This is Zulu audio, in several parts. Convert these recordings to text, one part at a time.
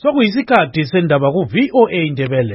Sokuyisikhathi sendaba ku-VOA Indebele.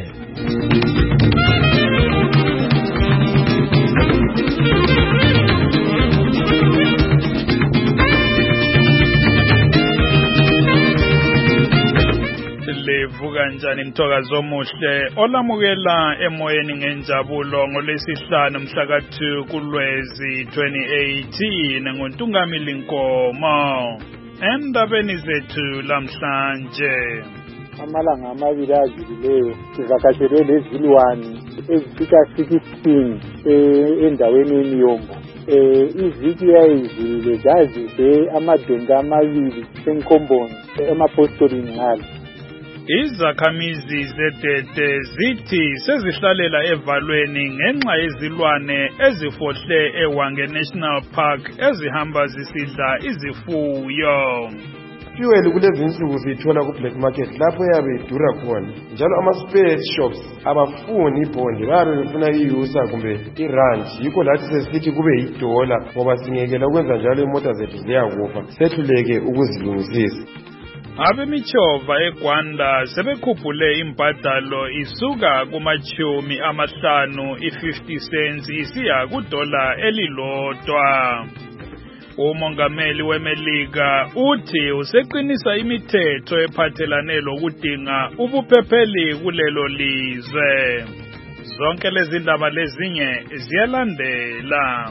Livuka njani mthokazo omuhle olamukela emoyeni ngenjabulo ngolesihlanu mhla ka-2 kuLwezi 2018 nguNtungamili Nkomo. Endabeni zethu lamhlanje, amalanga amabili adlulileyo sivakashelwe lezilwane ezifika 16 endaweni yeMiyombo. Iviki yayizile zazise amadonga amabili eNkomboni emapostolini ngalo. Izakhamizi zedede zithi sezihlalela evalweni ngenxa yezilwane ezifohle eWange National Park ezihamba zisidla izifuyo. Fuel kulezi insuku siyithola ku-black market lapho yabe idura khona, njalo ama-spare shops abafuni ibhondi, bayabe befuna iyusa kumbe irandi. Yikho lathi sesithi kube yidola ngoba singekela ukwenza njalo imota zethu ziyakufa, sehluleke ukuzilungisisa. Abemichova eGwanda sebekhuphule imbadalo isuka kumachumi amahlanu i-50 cents isiya kudola elilodwa. Umongameli weMelika uthi useqinisa imithetho ephathelane lokudinga ubuphepheli kulelo lizwe. Zonke lezi ndaba lezinye ziyalandela.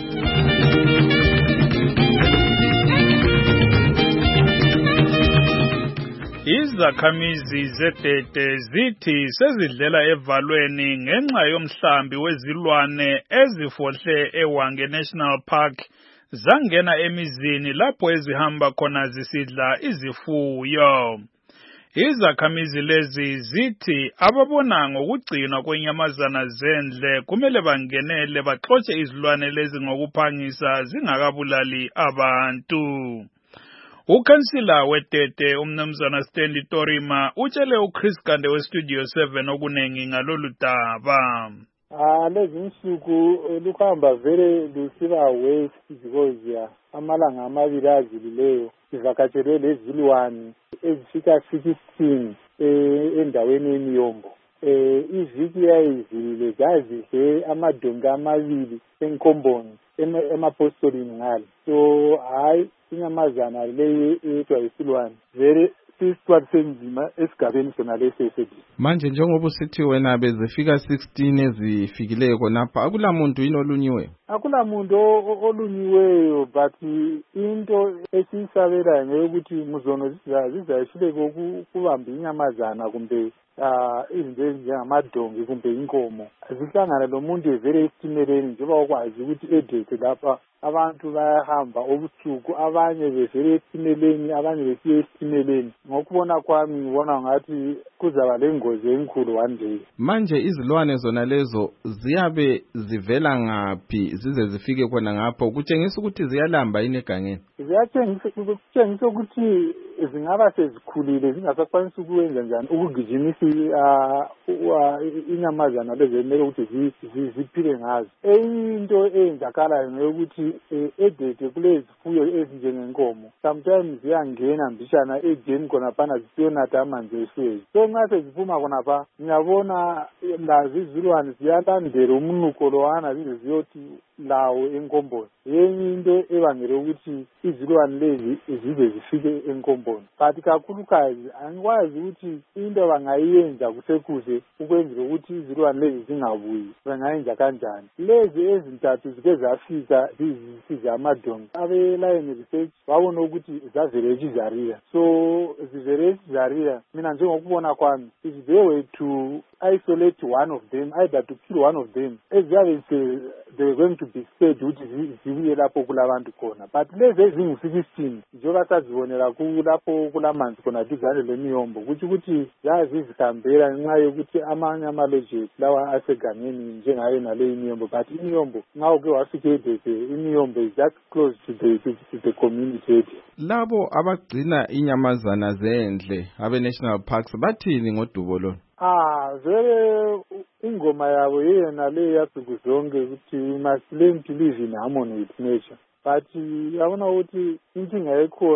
Izakhamizi zedede zithi sezidlela evalweni ngenxa yomhlambi wezilwane ezifohle eWange National Park zangena emizini lapho ezihamba khona zisidla izifuyo. Izakhamizi lezi zithi ababona ngokugcinwa kwenyamazana zendle kumele bangenele baxotshe izilwane lezi ngokuphangisa zingakabulali abantu. Ukhansila wedede umnumzana Stanley Torima utshele uChris Gande weStudio 7 okunengi ngalolu daba. Lezi insuku luhamba vele lusiba west because amalanga amabili adlulileyo sivakatshelwe lezilwane ezifika 16 endaweni yeMiyombo. Iviki yayizile zazidle amadonga amabili eNkomboni emapostolini ngalo. So hayi inyamazana leyo ethiwa yisilwane vele sisitwathi senzima esigabeni sona lesi esethi. Manje njengoba usithi wena bezifika 16 ezifikileyo khonapha, akulamuntu yini olunyiweyo? Akulamuntu olunyiweyo, but into esiyisabelayo ngeyokuthi muzono zizayishileke ukubamba inyamazana kumbe izinto ezinjengamadongi kumbe inkomo zihlangana lomuntu evele esitimeleni, njengoba ukwazi ukuthi edete lapha abantu bayahamba obusuku, abanye bevele esitimeleni abanye besiye esitimeleni. Ngokubona kwami ngibona ngathi kuzaba lengozi enkulu one day. Manje izilwane zona lezo ziyabe zivela ngaphi zize zifike khona ngapho? Kutshengisa ukuthi ziyalamba yini egangeni? Kutshengisa ukuthi zingaba sezikhulile zingasakwanisi ukwenza njani ukugijimisa inyamazana lezi emele ukuthi ziphile ngazo. Enye into eyenzakalayo ngeyokuthi edede kulezi fuyo ezinjengenkomo sometimes ziyangena mbishana ejeni khonaphana zisiyonatha amanzi eswezi. So nxa seziphuma khonapha ngiyabona lazi izilwane ziyalandela umnuko lowana zize ziyothi lawo enkomboni. Yenye into ebangele ukuthi izilwane lezi zize zifike enkomboni. But kakhulukazi angikwazi ukuthi into bangayenza kusekuze ukwenzela ukuthi izilwane lezi zingabuyi bangayenza kanjani. Lezi ezintathu zike zafika zisiza amadongi. Abe-Lion Research babona ukuthi zavele eChizaria. So zivele eChizaria, mina njengokubona kwami, if they were to isolate one of them, either to kill one of them, eziyabe they were going to be scared ukuthi zibuye lapho kulabantu khona. But lezi ezingu-16 njengoba sazibonela kulapho kulamanzi khona duzane leMiyombo, kuthi ukuthi zazizihambela ngenxa yokuthi amanye amalojeti lawa asegangeni njengayo naleyo iMiyombo. But iMiyombo nxa uke wafika edede, iMiyombo is just close to the community. Labo abagcina inyamazana zendle abe-National Parks bathini ngodubo lona? Vele ingoma yabo yena le yazuku zonke ukuthi we must learn to live in harmony with nature. But yabona ukuthi inkinga ekhona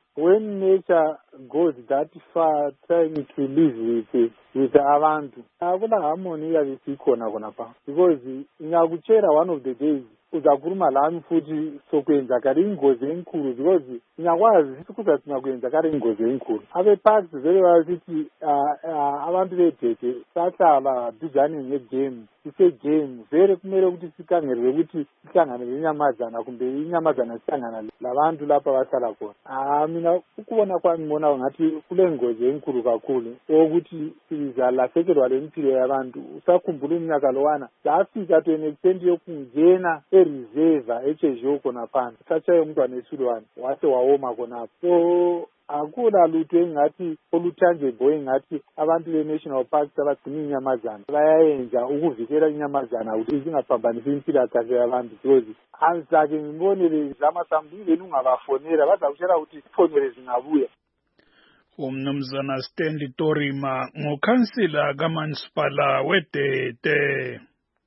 when nature goes that far trying to live with abantu, akula harmony iyabe isikhona khonapha, because ingakuchera one of the days uzakhuluma lami futhi sokwenzakala ingozi enkulu, because ngiyakwazi ukuthi singakwenzakala ingozi enkulu. Abe-parks vele bayasithi abantu bedede sahlala duzane ngegame, ise-game vele kumele ukuthi sikhangelwe ukuthi sihlangane lenyamazana kumbe inyamazana sihlangana labantu lapha bahlala khona. Mina ukubona kwami ngibona ngathi kule ngozi enkulu kakhulu ukuthi sizalahlekelwa le mpilo yabantu. Usakhumbula iminyaka lowana safika to an extent yokungena reserve echejo khona phansi sachaye umntwana esilwane wase wawoma khonapho. So akula lutho engathi olutangible engathi abantu be-national parks abagcina inyamazana bayayenza ukuvikela inyamazana ukuthi zingaphambanisi impilakahle yabantu, because angisake ngibonele zamasambile lungabafonela bazakutshela ukuthi ifonele zingabuya. Umnumzana Stanley Torima ngukhansila kamasipala weDede.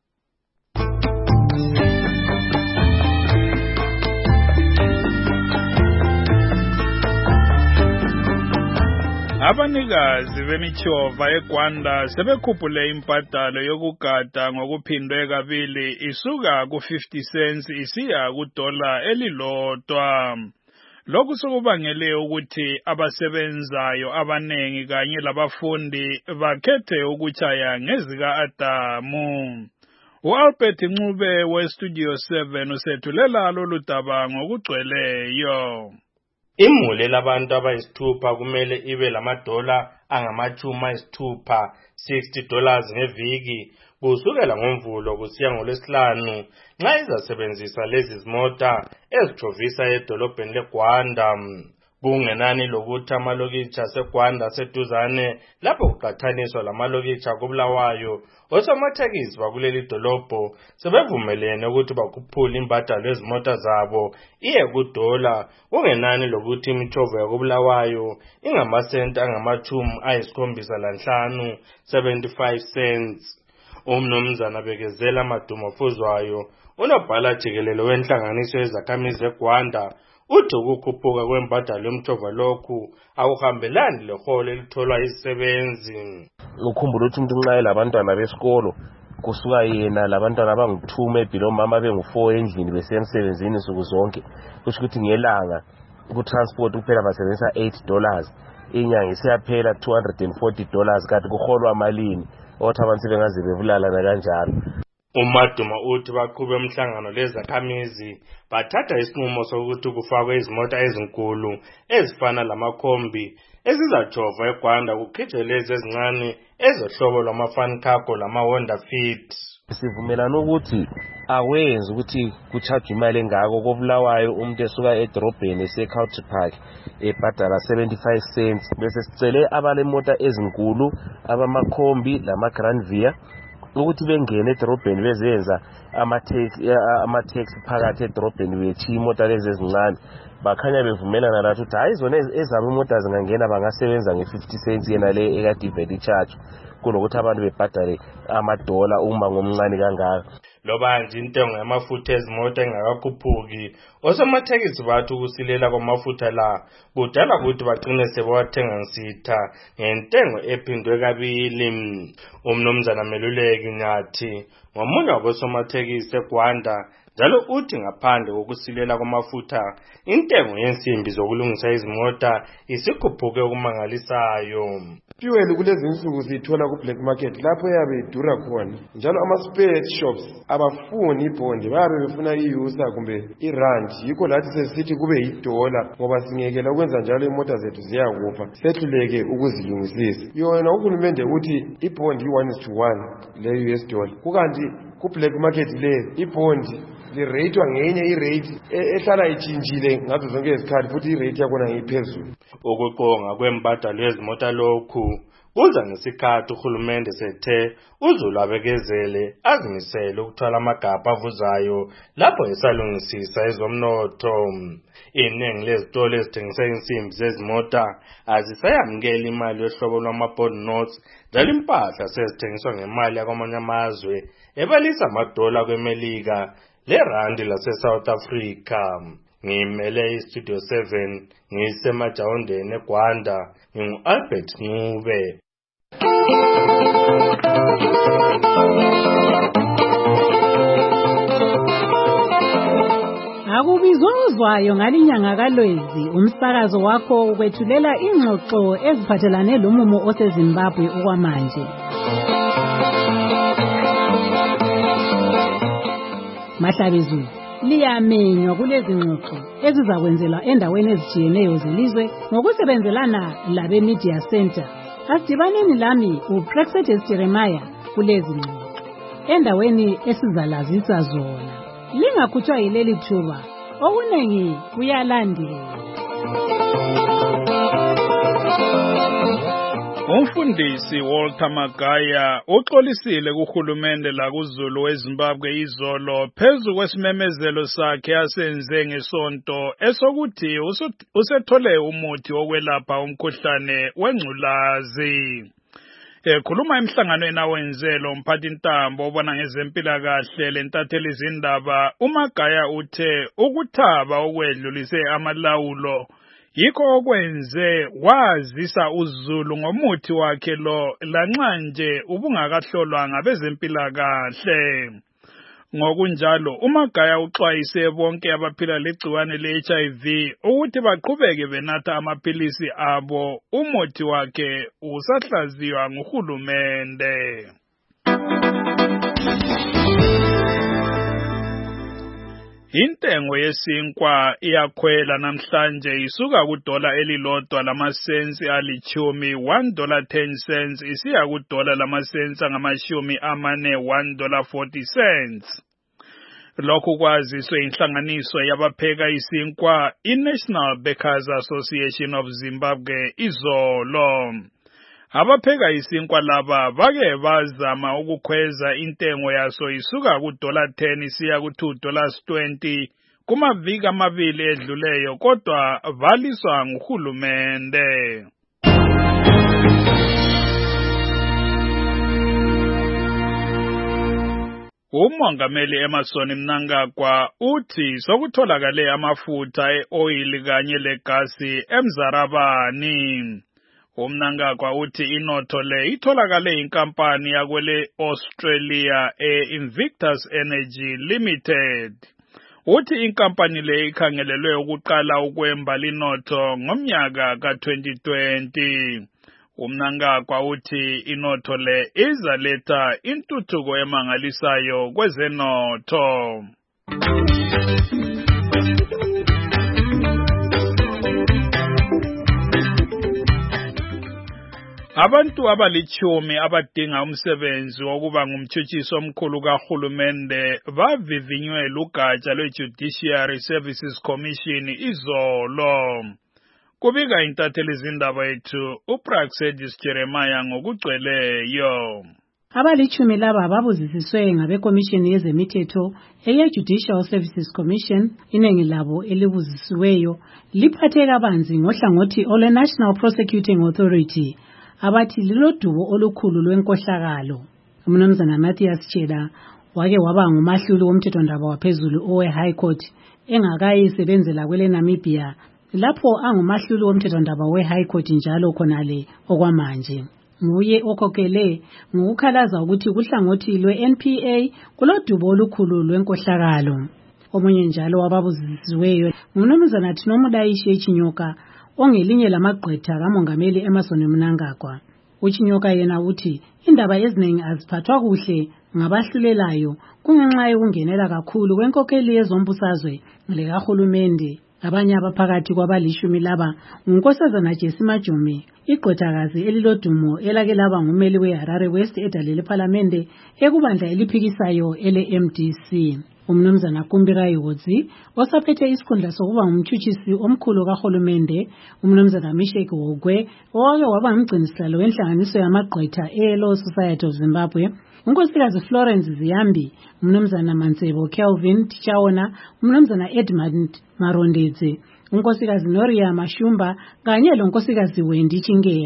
Abanikazi bemichova eGwanda sebekhuphule imbadalo yokugada ngokuphindwe kabili isuka ku-50 cents isiya ku-$1 elilodwa. Lokhu sekubangele ukuthi abasebenzayo abanengi kanye labafundi bakhethe ukutshaya ngezika Adamu. U-Albert Ncube we-Studio 7 usethulela lolu daba ngokugcweleyo. Imuli labantu abayisithupha kumele ibe lamadola angama-60, $60 ngeviki kusukela ngoMvulo kusiya ngoLwesihlanu nxa izasebenzisa lezi zimota ezijovisa edolobheni leGwanda. Kungenani lokuthi amalokitshi aseGwanda aseduzane lapho kuqathaniswa lamalokitshi akoBulawayo, osomatekisi bakuleli dolobho sebevumelene ukuthi bakhuphule imbadalo yezimota zabo iye ku-$1, kungenani lokuthi imichovo yakoBulawayo ingamasenti angama-75, 75 cents. Umnumzana Bekezela Madumofuzwayo, unobhala jikelele wenhlanganiso yezakhamizi eGwanda, uthi ukukhuphuka kwembadalo yomchova lokhu akuhambelani leholo elitholwa izisebenzi. Ukukhumbula ukuthi umuntu nxa elabantwana besikolo kusuka yena labantwana abangu-2 maybe lomama bengu-4 endlini besiya emsebenzini nsuku zonke, kusho ukuthi ngelanga ku-transport kuphela basebenzisa $8, inyanga isiyaphela $240, kanti kuholwa malini othi abantu sebengaze bebulalana kanjalo. uMaduma uthi baqhube umhlangano lezakhamizi bathatha isinqumo sokuthi kufakwe izimota ezinkulu ezifana lamakhombi ezizajova eGwanda kukhitshwe lezi ezincane ezohlobo lwama-Fun Cargo lama-Honda Fit. Sivumelana ukuthi awenzi ukuthi kuchajwe imali engako koBulawayo umuntu esuka edrobheni eseCountry Park ebhadala 75 cents, bese sicele abalemota ezinkulu abamakhombi lama-Granvia ukuthi bengene edrobheni bezenza ama-taxi phakathi edrobheni bethi imota lezi ezincane. Bakhanya bevumelana lathi ukuthi hayi zona ezabo imota zingangena bangasebenza nge-50 cents yena le ekade ivele icharge kunokuthi abantu bebhadale $1 uma ngomncane kangaka. Loba nje intengo yamafutha ezimota engakakhuphuki, osomatekisi bathi ukusilela kwamafutha la kudala ukuthi bagcine sebewathenga nsitha ngentengo ephindwe kabili. Umnumzana Meluleki Nyathi ngomunye wabosomatekisi eGwanda njalo uthi ngaphandle kokusilela kwamafutha intengo yensimbi zokulungisa izimota isikhuphuke okumangalisayo. Fuel kulezi insuku sithola ku black market lapho yabe idura khona, njalo ama-spare shops abafuni ibhondi, bayabe befuna iyusa kumbe irand. Yikho lathi sesithi kube $1 ngoba singekela ukwenza njalo imota zethu ziyakufa, sehluleke ukuzilungisisa. Yona uhulumende uthi ibhondi i-1:1 le-US dollar, kukanti ku black market le ibhondi liratwa ngenye irate ehlala itshintshile ngazo zonke izikhathi, futhi irate yakona ngiphezulu. Ukuqonga kwembadalo yezimota lokhu kuza ngesikhathi uhulumende sethe uzulu abekezele azimisele ukuthwala amagabha avuzayo lapho esalungisisa ezomnotho. Iningi lezitolo ezithengisa insimbi zezimota azisayamukela imali yohlobo lwama-bond notes, njalo impahla sezithengiswa ngemali yakwamanye amazwe ebalisa $1 kweMelika leRandi lase-South Africa. ngimele iStudio 7 ngisemajawondeni eGwanda ngingu-Albert Ncube. Akubizozwayo ngalinyanga kaLwezi umsakazo wakho ukwethulela ingxoxo eziphathelane lomumo oseZimbabwe okwamanje. Mahlabezulu liyamenywa kulezi ngxoxo ezizakwenzelwa endaweni ezijiyeneyo zelizwe ngokusebenzelana labe Media Center. Asidibaneni lami uPrexetus Jeremiah kulezi ngxoxo endaweni esizalazisa zona. Lingakhutshwa yileli thuba okunengi kuyalandela. Umfundisi Walter Magaya uxolisile kuhulumende la kuZulu weZimbabwe izolo phezu kwesimemezelo sakhe asenze ngesonto esokuthi usethole umuthi wokwelapha umkhuhlane wengculazi. Ekhuluma emhlanganweni awenzelo umphathintambo obona ngezempilakahle lentatheli izindaba uMagaya uthe ukuthaba okwedlulise amalawulo yikho okwenze wazisa uZulu ngomuthi wakhe lo lanxa nje ubungakahlolwa ngabezempilakahle. Ngokunjalo uMagaya uxwayise bonke abaphila legciwane le-HIV ukuthi baqhubeke benatha amaphilisi abo umuthi wakhe usahlaziywa nguhulumende. Intengo yesinkwa iyakhwela namhlanje isuka kudola elilodwa lamasensi alichumi $1.10 isiya kudola lamasensi angamashumi amane $1.40. Lokhu kwaziswe inhlanganiso yabapheka isinkwa iNational Bakers Association of Zimbabwe izolo. Abapheka isinkwa laba bake bazama ukukhweza intengo yaso isuka $10 isiya $2.20 kumaviki amabili edluleyo kodwa valiswa nguhulumende. Umongameli Emmerson Mnangagwa uthi sokutholakale amafutha eoil kanye legasi eMzarabani. Umnangagwa uthi inotho le itholakale inkampani yakwele Australia Invictus Energy Limited. Uthi inkampani le ikhangelelwe ukuqala ukwemba linotho ngomnyaka ka-2020. Umnangagwa uthi inotho le izaletha intuthuko emangalisayo kwezenotho. Abantu abalichumi abadinga umsebenzi wokuba ngumtshutshisi omkhulu kahulumende bavivinywe lugatsha lwe-Judiciary Services Commission izolo. Kubika intatheli izindaba yethu uPrexetus Jeremiah ngokugcweleyo. Abalichumi laba babuzisiswe ngabekomishini yezemithetho eye-Judicial Services Commission. Inengi labo elibuzisiweyo liphathe kabanzi ngohlangothi olwe-National Prosecuting Authority abathi lilodubo olukhulu lwenkohlakalo. Umnumzana Matthias Cheda wake waba ngumahluli womthethondaba waphezulu owe-High Court engakayisebenzela kwele Namibia lapho angumahluli womthethondaba we-High Court njalo khonale okwamanje. Nguye okhokhele ngokukhalaza ukuthi kuhlangothi lwe-NPA kulodubo olukhulu lwenkohlakalo. Omunye njalo wababuzisiweyo ngumnumzana Nomudaishi Chinyoka ongelinye lamagqwetha kamongameli Emmerson Mnangagwa. Uchinyoka yena uthi indaba eziningi aziphathwa kuhle ngabahlulelayo kungenxa yokungenela kakhulu kwenkokheli yezombusazwe lekahulumende. Abanye abaphakathi kwabalishumi laba ngunkosazana Jesse Majume, igqwethakazi elilodumo elake laba ngumeli weHarare West edale lePhalamende ekubandla eliphikisayo ele-MDC. Umnumzana Kumbira Iwodzi osaphethe isikhundla sokuba ngumtshutshisi omkhulu kahulumende. Umnumzana Mishek Wogwe owake waba ngumgcinisihlalo wenhlanganiso yamagqwetha eLaw Society of Zimbabwe. Unkosikazi Florence Ziyambi, umnumzana Mansebo Kelvin Tichaona, umnumzana Edmund Marondedze, unkosikazi Noria Mashumba kanye lonkosikazi Wendy Chingeya.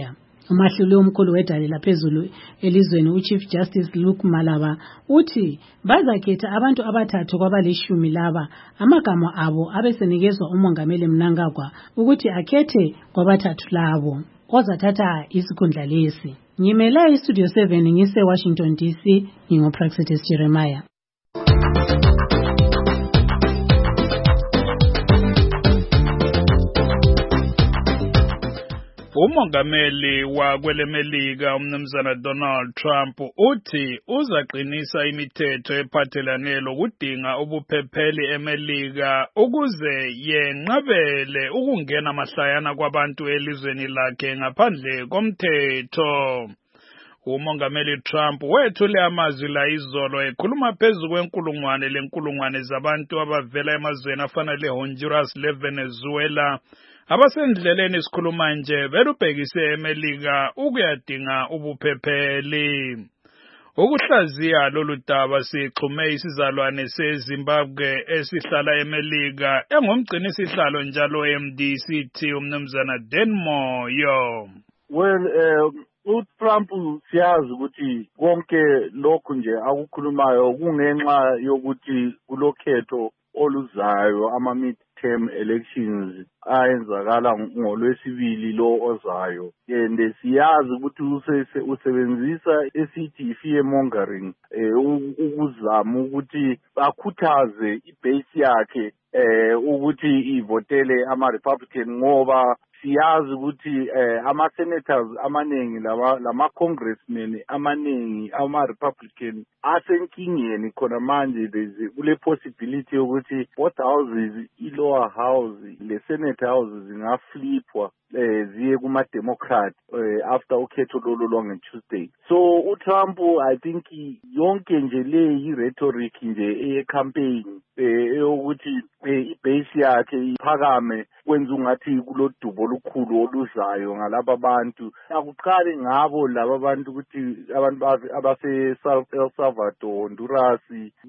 Umahluli omkhulu wedale laphezulu elizweni uChief Justice Luke Malaba uthi bazakhetha abantu abathathu kwabalishumi laba amagama abo abesenikezwa umongameli Mnangagwa ukuthi akhethe kwabathathu labo ozathatha isikhundla lesi. Ngimela iStudio 7 ngise Washington DC, ngingoPraxitis Jeremiah. Umongameli wakwelemelika umnumzana Donald Trump uthi uzaqinisa imithetho ephathelane lokudinga ubuphepheli eMelika ukuze yenqabele ukungena mahlayana kwabantu elizweni lakhe ngaphandle komthetho. Umongameli Trump wethule amazwi la izolo ekhuluma phezu kwenkulungwane zabantu abavela emazweni afana leHonduras leVenezuela abasendleleni sikhuluma nje belubhekise eMelika ukuyadinga ubuphepheli. Ukuhlaziya lolu daba sixhume isizalwane seZimbabwe esihlala eMelika engumgcini sihlalo njalo eMDCT umnumzana Dan Moyo. uTrump siyazi ukuthi konke lokhu nje akukhulumayo kungenxa yokuthi kulokhetho oluzayo ama-midterm elections ayenzakala ngolwesibili lo ozayo, and siyazi ukuthi usebenzisa esithi fear mongering ukuzama ukuthi akhuthaze ibase yakhe ukuthi ivotele ama-Republican ngoba siyazi ukuthi ama-senators amaningi lama-congressmen amaningi ama-Republican asenkingeni khona manje kule possibility yokuthi both houses, i-lower house le-senate house zingaflipwa ziye kuma-Democrat after ukhetho lolu lwange-Tuesday. So uTrump I think yonke nje le i-rhetoric nje eye-campaign eyokuthi ibase yakhe iphakame kwenza ungathi kulodubo olukhulu oluzayo ngalaba abantu. Akuqali ngabo laba bantu ukuthi abantu abase-El Salvador, Honduras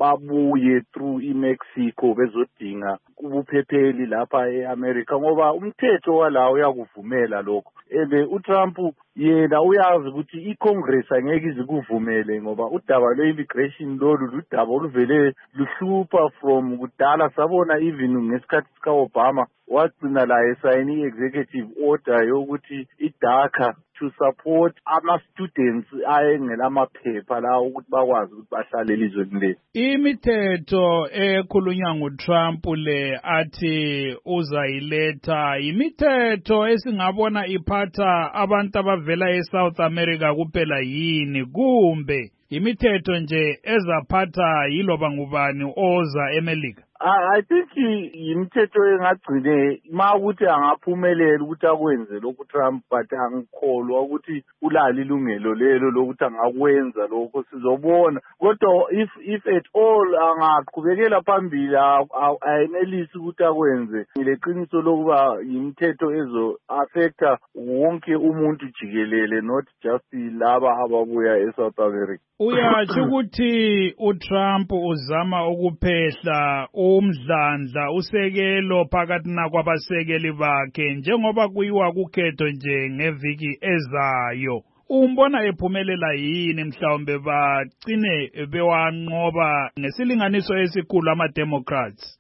babuye through iMexico bezodinga ubuphepheli lapha e-America ngoba umthetho wala uyakuvumela lokho. uTrump yena uyazi ukuthi iCongress angeke izikuvumele ngoba udaba lwe-immigration lolu ludaba oluvele luhlupha from kudala. Sabona even ngesikhathi sika-Obama wagcina la esayini i-executive order yokuthi iDACA to support ama-students ayengelamaphepha la ukuthi bakwazi ukuthi bahlale elizweni lethu. Imithetho ekhulunywa nguTrump le athi uzayiletha imithetho esingabona iphatha abantu abavela eSouth America kuphela yini kumbe imithetho nje ezaphatha yiloba ngubani oza eMelika? I think imithetho engagcine ukuthi angaphumelela ukuthi akwenze lokhu Trump, but angikholwa ukuthi ulali ilungelo lelo lokuthi angakwenza lokho. Sizobona kodwa if at all angaqhubekela phambili ayenelisi ukuthi akwenze, ngileqiniso lokuba imithetho ezo affecta wonke umuntu jikelele, not just laba ababuya eSouth America. Uyatsho ukuthi uTrump uzama ukuphehla umdlandla usekelo phakathi nakwabasekeli bakhe njengoba kuyiwa kukhetho nje ngeviki ezayo. Umbona ephumelela yini mhlawumbe bagcine bewanqoba ngesilinganiso esikhulu ama-Democrats?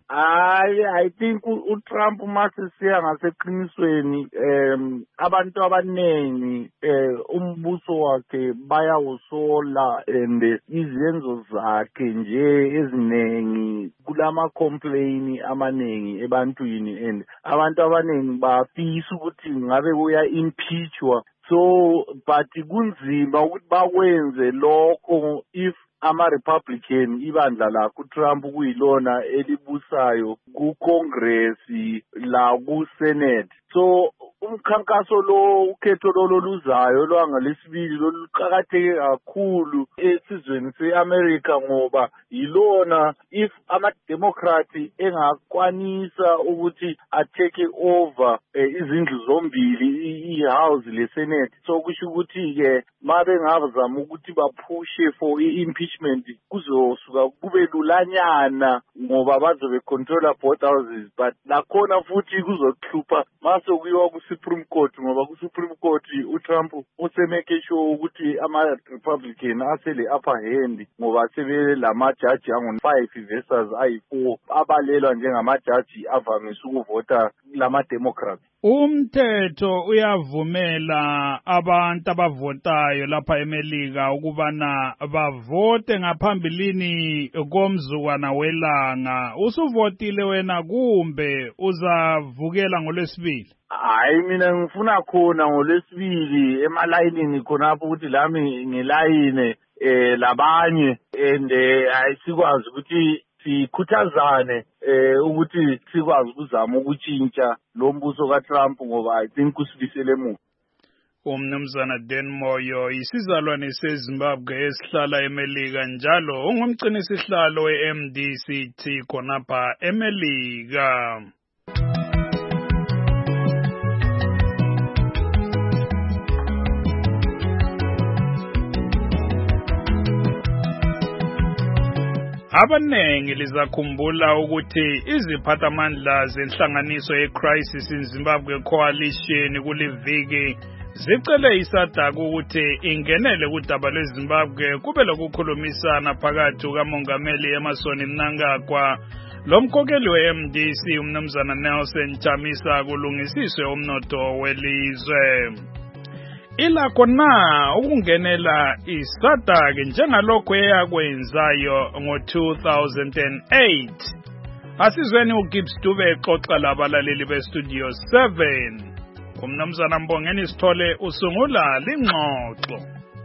I think uTrump masisiya ngaseqinisweni abantu abanengi umbuso wakhe bayawusola and izenzo zakhe nje ezinengi kulama-complain amanengi ebantwini, and abantu abanengi bafisa ukuthi ngabe kuya-impeachwa. So but kunzima ukuthi bakwenze lokho if ama-Republican ibandla lakho uTrump kuyilona elibusayo ku-Congress la ku-Senate. So umkhankaso lo ukhetho loluzayo lwangalesibili loluqakatheke kakhulu esizweni se-America ngoba yilona if ama-Democrat engakwanisa ukuthi atake over izindlu zombili, i-House le-Senate, so kusho ukuthi-ke mabengazama ukuthi baphushe for i-impeachment kuzosuka kube lulanyana ngoba bazobe controller both houses, but nakhona futhi kuzokuhlupha mase kuyiwa ku-Supreme Court ngoba ku-Supreme Court uTrump usemeke sure ukuthi ama-Republican asele upper hand ngoba sebelamajaji angu-5 versus ayi-4 abalelwa njengamajaji avamise ukuvota lama-Democrats. Umthetho uyavumela abantu abavotayo lapha eMelika ukubana bavote ngaphambilini komzukwana welanga. Usuvotile wena kumbe uzavukela ngoLwesibili? Hayi mina ngifuna khona ngoLwesibili emalayinini khonapho ukuthi lami ngelayine labanye and sikwazi ukuthi sikhuthazane ukuthi sikwazi ukuzama ukutshintsha lo mbuso kaTrump ngoba I think usibisele emuva. Umnumzana Dan Moyo isizalwane seZimbabwe esihlala eMelika njalo ungumgcini sihlalo weMDCT khonapha eMelika. Abanengi lizakhumbula ukuthi iziphathamandla zenhlanganiso yeCrisis in Zimbabwe Coalition kuliviki zicele iSADC ukuthi ingenele kudaba lweZimbabwe kube lokukhulumisana phakathi kukamongameli Emmerson Mnangagwa lomkhokheli weMDC umnumzana Nelson Chamisa kulungisiswe umnotho welizwe. Ilakho na ukungenela iSADC njengalokho eyakwenzayo ngo-2008. Asizweni uGibbs Dube exoxa labalaleli beStudio 7. Umnumzana Mbongeni Sithole usungula lingxoxo.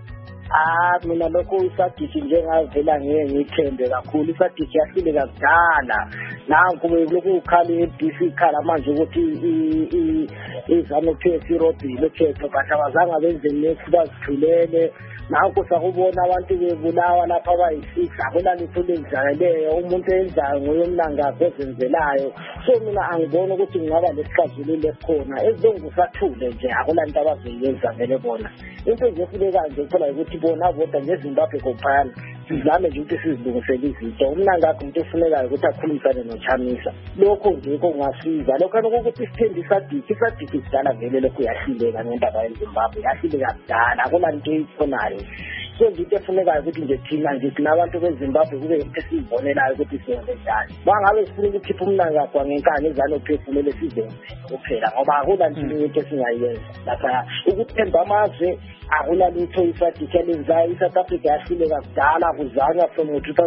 Mina lokho iSADC njengavela ngiyithembe kakhulu. iSADC yahlile kakudala. Nanku lokhu ukhali eDC ikhala manje ukuthi iZANU-PF irobhile khetho kanti abazange benze next bazithulele. Nanku sakubona abantu bebulawa lapha abayi6 akulalitho lenzakeleyo umuntu enzayo ngoyomnangagwa ezenzelayo. So mina angibona ukuthi ngingaba lesixazululo esikhona ezongusathule nje akulanto abazoyenza vele bona. Into ezifike kanje uthola ukuthi bona vota ngeZimbabwe kuphela. Sizame nje ukuthi sizilungisele izinto. Umnangagwa umuntu ufunekayo ukuthi akhulumisane noChamisa. Lokho nje kungasiza. Lokho ukuthi sithembe iSADC sidala vele lokho yahlileka ngendaba yeZimbabwe. Yahlileka kudala akulanto eyithonayo. So into efunekayo ukuthi nje thina nje sinabantu beZimbabwe kube into esiyibonelayo ukuthi siyenze njani. Bangabe sifuna ukukhipha umnangagwa ngenkani eZANU-PF kumele sizenze kuphela ngoba akulanto into esingayenza. Lapha ukuthemba amazwe akulalutho iSADC elenzayo. iSouth Africa yahlileka kudala kuzanywa from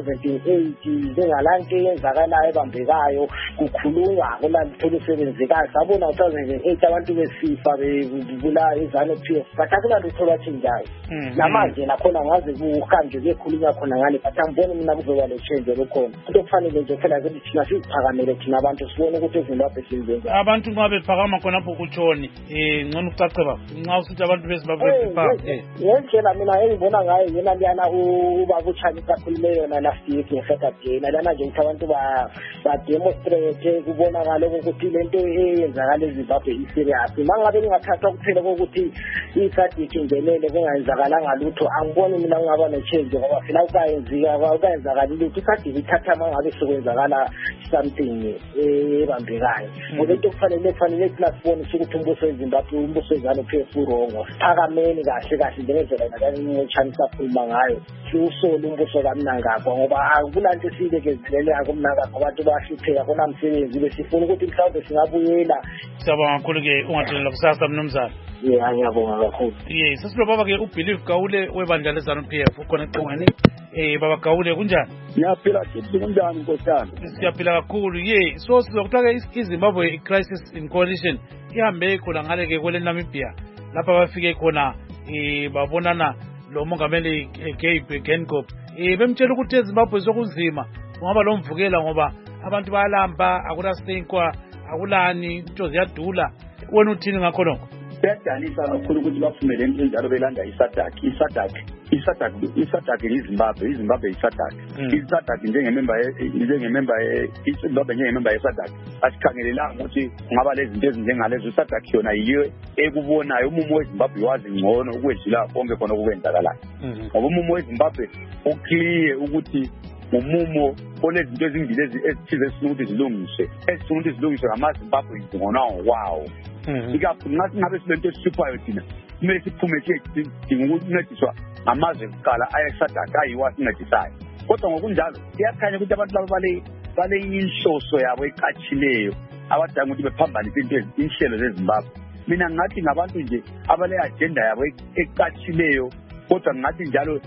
2008 njengalanto eyenzakalayo ebambekayo kukhulunywa akulalutho lusebenzekayo. Sabona 2008 abantu besifa bebulawa iZANU-PF but akulalutho lwathinjayo. Namanje nakhona ngaze kuhanje kuyekhulunywa khona ngale but angiboni mina kuzoba lechange lokhona. Into kufanele nje phela ukuthi thina siziphakamele thina abantu sibone ukuthi eZimbabwe sizenza. Abantu nxa bephakama khonapho kutshoni ngcono ucace ba nxa usithi abantu beZimbabwe bephakama yendlela mina engibona ngayo yena liyana ubaba uChamisa akhulume yona last week ngeSaturday lana nje ukuthi abantu ba demonstrate kubonakala ukuthi lento eyenzakala eZimbabwe iserious. Mangabe lingathathwa kuphela ukuthi iSADC ingenele kungayenzakalanga lutho angiboni mina ngaba nechange ngoba phela ukayenzakala lutho iSADC ithatha mangabe sokwenzakala something ebambekayo. Ngoba into kufanele thina sibone ukuthi umbuso weZimbabwe umbuso weZANU-PF urongo. Phakameni kahle njengendlela nalani uChamisa akhuluma ngayo. Siwusole umbuso kaMnangagwa ngoba akulanto esibekezeleleka kumnangagwa abantu bahlupheka konamsebenzi besifuna ukuthi mhlawumbe singabuyela. Siyabonga kakhulu ke ungatholela kusasa mnumzana. Ngiyabonga kakhulu. Sasilo baba ke uBelieve Gawule webandla leZANU-PF ukhona eqongweni. Baba Gawule kunjani? Ngiyaphila kithi kunjani nkosana? Siyaphila kakhulu. So sizokuthola iZimbabwe Crisis in Coalition ihambe khona ngale ke kwele Namibia lapha bafike khona babonana lo mongameli Gabe Geingob. Bemtshela ukuthi eZimbabwe sokunzima ngoba lo mvukela ngoba abantu bayalamba akulasinkwa akulani into ziyadula. Wena uthini ngakho lokho? Bedanisa kakhulu ukuthi bafumele into njalo belanda iSADC iZimbabwe iSADC njengemember iZimbabwe njengemember yeSADC asikhangelelanga ukuthi ngaba lezi zinto ezinjengalezo. iSADC yona yiyo ekubonayo umumo weZimbabwe wazi ngcono ukwedlula konke khona okwenzakalayo ngoba umumo weZimbabwe uclear ukuthi umumo olezinto ezimbili ezithize esifuna ukuthi zilungiswe ngamaZimbabwe ngona wow ikakhulu ngabe silento esiphayo thina kumele siphume sidinga ukuncediswa ngamazwe kuqala ayeSADC ayiwasincedisayo kodwa ngokunjalo kuyakhanya ukuthi abantu laba bale inhloso yabo eqatshileyo abadanga ukuthi bephambanise inhlelo zeZimbabwe. Mina ngathi ngabantu nje abale agenda yabo eqatshileyo kodwa ngathi njalo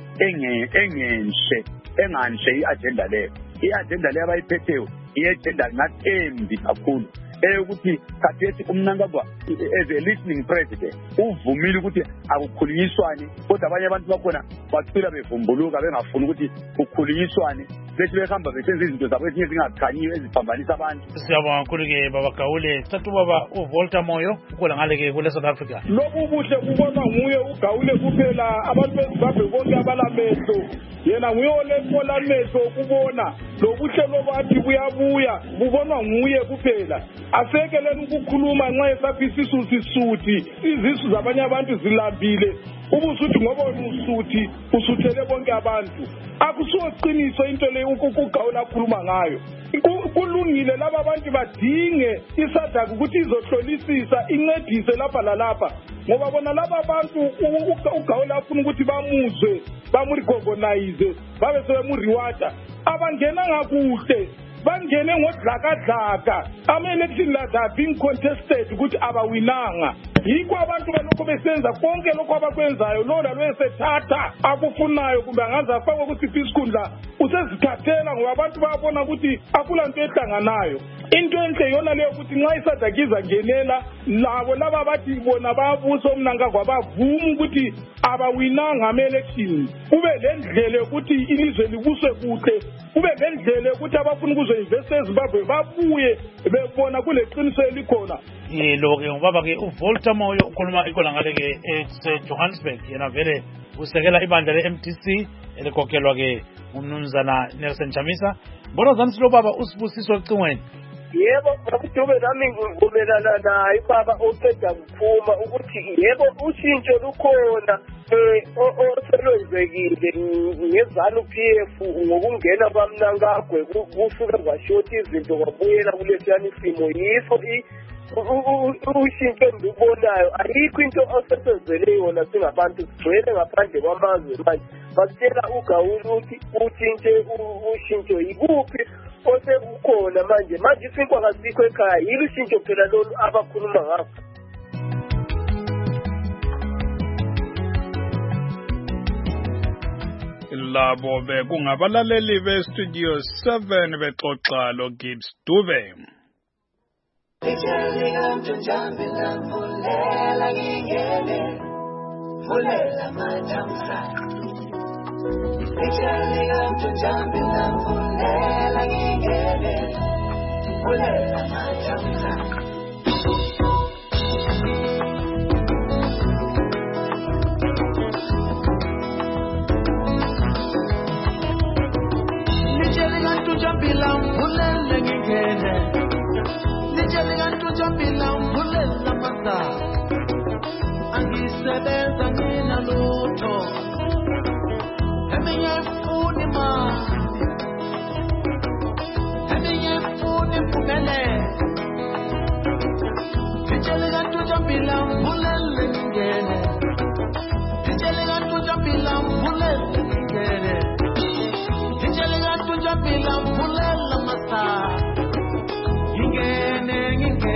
enganhle iagenda leyo. Iagenda leyo abayiphetheyo iagenda ngathi embi kakhulu ukuthi khathesi uMnangagwa as a listening president uvumile ukuthi akukhulunyiswane kodwa abanye abantu bakhona bacila bevumbuluka bengafuni ukuthi kukhulunyiswane bese behamba besenza izinto zabo ezinye zingakhanyiyo eziphambanisa abantu. Siyabonga kakhulu-ke Baba Gawule. Thatha ubaba uVolta Moyo ukhona ngale-ke kule South Africa. Lokhu buhle kubonwa nguye uGawule kuphela, abantu beZimbabwe bonke abalamehlo yena nguye olefola amehlo ukubona lobuhle lobathi buyabuya bubonwa nguye kuphela. Asekeleni ukukhuluma nxa esaphisa isuthi izisu zabanye abantu zilambile ubusuthi ngoba usuthi usuthele bonke abantu. Akusiqiniso into le uGawule akhuluma ngayo. Kulungile laba abantu badinge iSADC ukuthi izohlolisisa incedise lapha lalapha ngoba bona laba abantu uGawule afuna ukuthi bamuzwe bamrecognize babe sebemuriwata abangena ngakuhle bangene ngodlakadlaka ama-election are being contested ukuthi abawinanga. Yikho abantu balokho besenza konke lokho abakwenzayo lo lwesethatha akufunayo kumbe angaze afakwe kusiphi isikhundla usezithathela ngoba abantu bayabona ukuthi akulanto ehlanganayo. Into enhle yona leyo ukuthi nxa iSADC izangenela labo laba bathi bona bayabusa uMnangagwa bavuma ukuthi abawinanga ama-election kube lendlela ukuthi ilizwe libuswe kuhle kube lendlela ukuthi abafuna ukuzoinvesta eZimbabwe babuye bebona kule qiniso elikhona. Lo-ke ngubaba-ke uVolta Moyo ukhuluma ikhona ngale-ke eJohannesburg yena vele usekela ibandla le-MDC elikhokhelwa-ke ngumnumzana Nelson Chamisa. Mbona zani lo baba usibusiso ocingweni? Yebo Dube nami ngivumelana naye baba oqeda kuphuma ukuthi yebo ushintsho lukhona oselwenzekile ngezanu PF ngokungena kwaMnangagwe kusuka kwashoti izinto kwabuyela kulesiyani simo yifo ushintsho endibonayo ayikho into osesenzele yona singabantu sigcwele ngaphandle kwamazwe manje basitshela uGawule ukuthi ushintsho yikuphi osekukhona manje isinkwa kasikho ekhaya yilo ushintsho phela lolu abakhuluma ngakho. Labo bekungabalaleli bestudio 7 bexoxa lo Gibbs Dube. Angisebenza mina lutho eminye ifuna imali eminye ifuna impumelelo ngitshele kanti uJambila mbulele ngingene ngitshele kanti uJambila mbulele ngingene ngitshele kanti uJambila mbulele amasa ngingene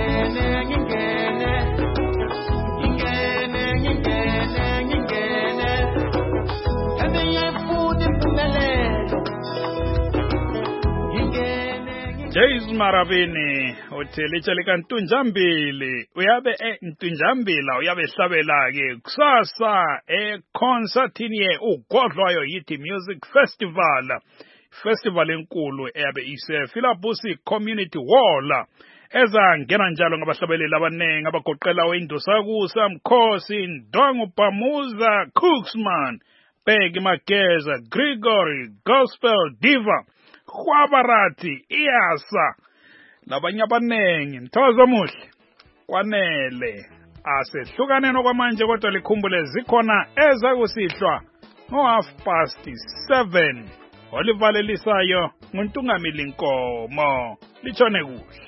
James Marabini uthele itsheleka Ntunjambili uyabe Ntunjambila uyabe hlabela ke kusasa concertini ye ugodlwayo yithi Music Festival enkulu eyabe ise Philabusi Community Hall ezangena njalo ngabahlabeleli abanengi abagoqela uIndosakusa Mkhosi Ndwangu Pamuza Cooksman Peggy Mageza Gregory Gospel Diva Khwabarati Iyasa labanye abanengi mthozo muhle kwanele asehlukane nokwamanje kodwa likhumbule zikhona ezakusihlwa ngo 7:30 olivalelisayo nguNtungamili Nkomo litshone kuhle.